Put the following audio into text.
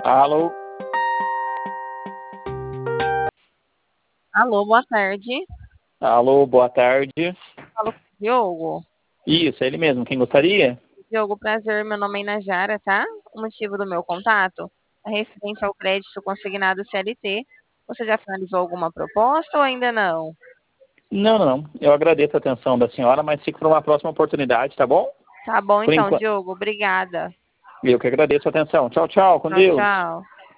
Alô? Alô, boa tarde. Alô, boa tarde. Falo com o Diogo. Isso, é ele mesmo. Quem gostaria? Diogo, prazer, meu nome é Inajara, tá? O motivo do meu contato é referente ao crédito consignado CLT. Você já finalizou alguma proposta ou ainda não? Não, não, não. Eu agradeço a atenção da senhora, mas fico para uma próxima oportunidade, tá bom? Tá bom Por então, enquanto, Diogo, obrigada. eu que agradeço a atenção. Tchau, tchau. Com Tchau, Deus. tchau.